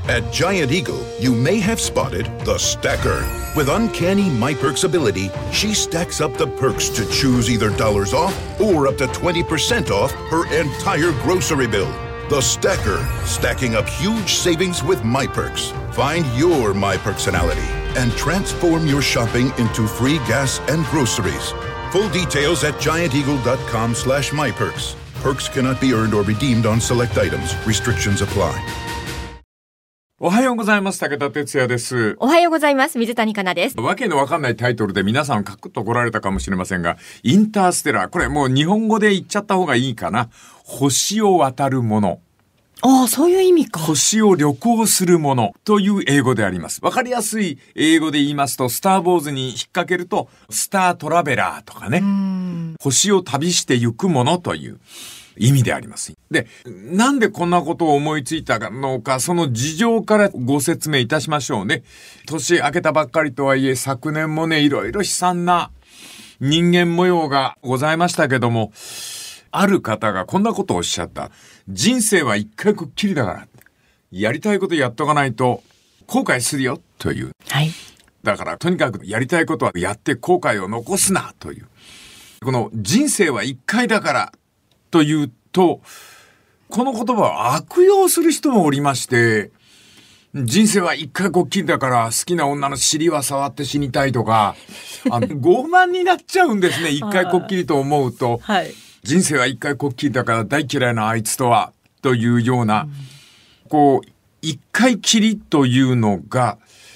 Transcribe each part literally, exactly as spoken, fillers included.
At Giant Eagle, you may have spotted the Stacker. With uncanny MyPerks ability, she stacks up the perks to choose either dollars off or up to twenty percent off her entire grocery bill. The Stacker, stacking up huge savings with MyPerks. Find your MyPerksonality and transform your shopping into free gas and groceries. Full details at gianteagle.com slash MyPerks. Perks cannot be earned or redeemed on select items. Restrictions apply. おはようございます。武田哲也です。 おはようございます。水谷香奈です。 わけのわかんないタイトルで皆さんカクッと来られたかもしれませんが、インターステラー、これもう日本語で言っちゃった方がいいかな。星を渡るもの。 ああ、そういう意味か。 星を旅行するものという英語であります。わかりやすい英語で言いますと、スター・ウォーズに引っ掛けると、スター・トラベラーとかね。星を旅して行くものという意味であります。で、なんでこんなことを思いついたのか、その事情からご説明いたしましょうね。年明けたばっかりとはいえ、昨年もね、いろいろ悲惨な人間模様がございましたけども、ある方がこんなことをおっしゃった。人生は一回こっきりだから。やりたいことやっとかないと後悔するよという。 はい。 だからとにかくやりたいことはやって後悔を残すなという。この人生は一回だからというと、この言葉を悪用する人もおりまして、人生は一回こっきりだから好きな女の尻は触って死にたいとか、あの傲慢になっちゃうんですね。一回こっきりと思うと。 はい。 人生は一回こっきりだから大嫌いなあいつとはというような、うん、こう一回きりというのが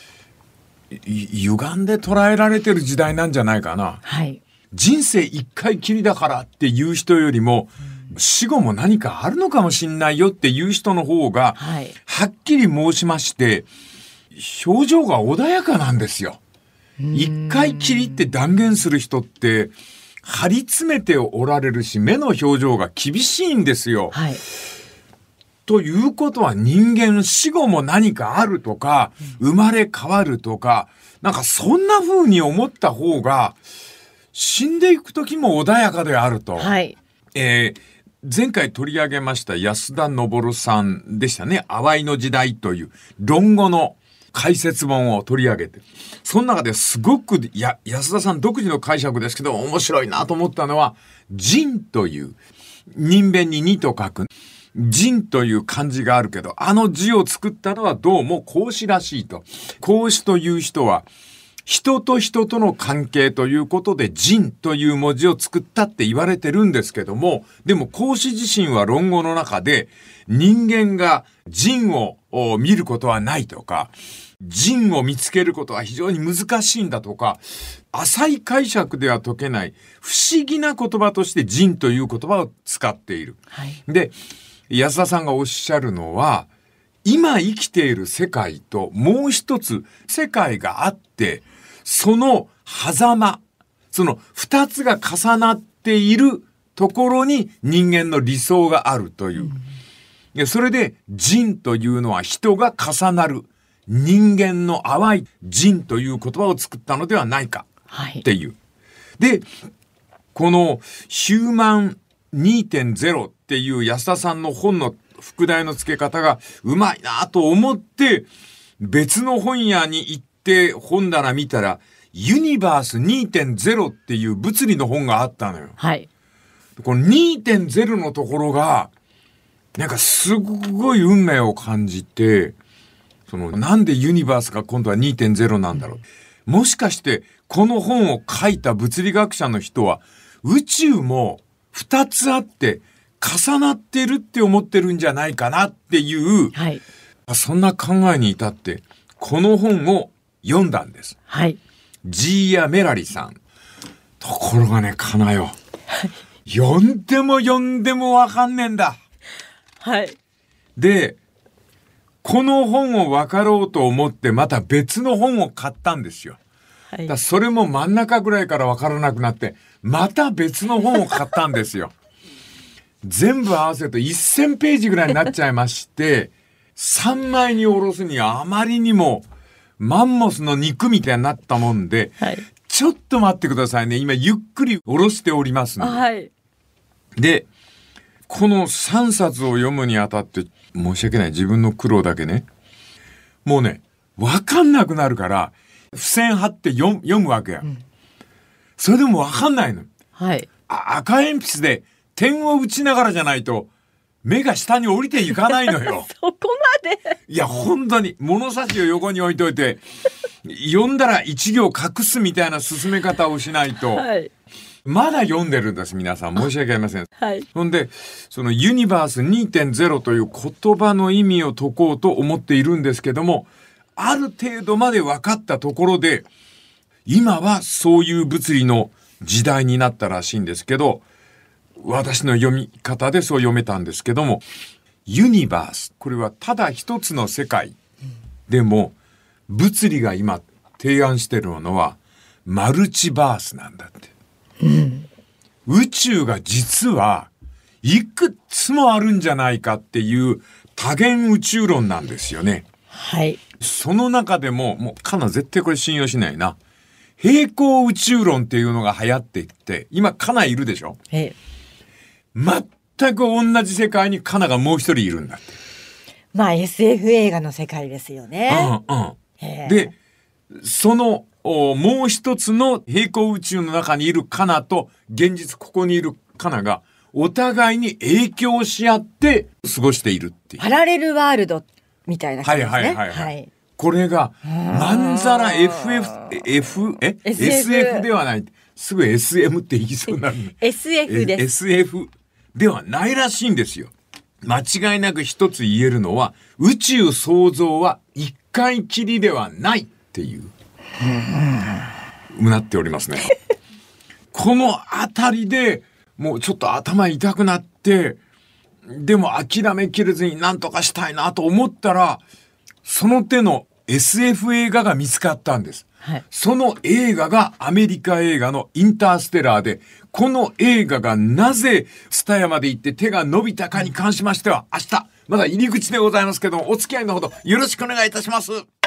歪んで捉えられてる時代なんじゃないかな。 はい。 人生一回きりだからっていう人よりも、うん、死後も何かあるのかもしんないよっていう人の方が、はい、はっきり申しまして表情が穏やかなんですよ。一回きりって断言する人って張り詰めておられるし、目の表情が厳しいんですよ。 はい。 ということは人間死後も何かあるとか、うん、生まれ変わるとか、なんかそんな風に思った方が、死んでいく時も穏やかであると。 はい。 えー、前回取り上げました安田昇さんでしたね。淡いの時代という論語の解説本を取り上げて、その中ですごくや安田さん独自の解釈ですけど面白いなと思ったのは、人という人弁に二と書く人という漢字があるけど、あの字を作ったのはどうも孔子らしいと。孔子という人は人と人との関係ということで人という文字を作ったって言われてるんですけども、でも孔子自身は論語の中で人間が人を見ることはないとか、人を見つけることは非常に難しいんだとか、浅い解釈では解けない不思議な言葉として人という言葉を使っている。 はい、 で、安田さんがおっしゃるのは、今生きている世界ともう一つ世界があって、その狭間、その二つが重なっているところに人間の理想があるという。うん、それで人というのは人が重なる。人間の淡い人という言葉を作ったのではないかっていう。はい、で、このヒューマン にてんゼロ っていう安田さんの本の副題の付け方がうまいなと思って別の本屋に行って本棚見たらユニバース にてんゼロ っていう物理の本があったのよ。 はい。 この にてんゼロ のところがなんかすごい運命を感じて、そのなんでユニバースが今度は にてんゼロ なんだろう。もしかしてこの本を書いた物理学者の人は宇宙もふたつあって重なってるって思ってるんじゃないかなっていう、 はい、 そんな考えに至ってこの本を読んだんです。 はい。 ジーヤ・メラリさん。ところがね、かなよ。読んでも読んでもわかんねえんだ。 はい。 で、この本を分かろうと思ってまた別の本を買ったんですよ。はい、だそれも真ん中ぐらいから分からなくなってまた別の本を買ったんですよ。全部合わせるとせんページぐらいになっちゃいましてさんまいにおろすにあまりにもマンモスの肉みたいになったもんで、はい、ちょっと待ってくださいね。今ゆっくりおろしておりますので、 はい、 でこのさんさつを読むにあたって申し訳ない自分の苦労だけね、 もうね、わかんなくなるから、付箋貼って読読むわけや。うん、それでもわかんないの。 はい。 あ、赤鉛筆で点を打ちながらじゃないと、目が下に降りていかないのよ。 そこまでいや、本当に、物差しを横に置いといて、読んだら一行隠すみたいな進め方をしないと、はい、まだ読んでるんです、皆さん。申し訳ありません。はい、ほんで、そのユニバース にてんゼロ という言葉の意味を解こうと思っているんですけども、ある程度まで分かったところで、今はそういう物理の時代になったらしいんですけど、私の読み方でそう読めたんですけども、ユニバース、これはただ一つの世界でも、物理が今提案しているのはマルチバースなんだって、うん、宇宙が実はいくつもあるんじゃないかっていう多元宇宙論なんですよね。 はい。 その中でも、もうカナ絶対これ信用しないな。平行宇宙論っていうのが流行っていって、今カナいるでしょ。ええ、全く同じ世界にカナがもう一人いるんだって。 まあ エスエフ 映画の世界ですよね。 うんうん。で、そのもう一つの平行宇宙の中にいるカナと現実ここにいるカナがお互いに影響し合って過ごしているっていう。 パラレルワールドみたいな感じですね。 はいはいはい、はい、はい。これがまんざら エフエフ、F、え エスエフ? エスエフ ではない。すぐ エスエム って言いそうになる、ね。 エスエフ です。 エスエフ ではないらしいんですよ。間違いなく一つ言えるのは、宇宙創造は一回きりではないっていう、うなっておりますね。このあたりでもうちょっと頭痛くなって、でも諦めきれずに何とかしたいなと思ったら、その手の エスエフ 映画が見つかったんです。はい、その映画がアメリカ映画のインターステラーで、この映画がなぜツタヤまで行って手が伸びたかに関しましては、明日まだ入り口でございますけども、お付き合いのほどよろしくお願いいたします。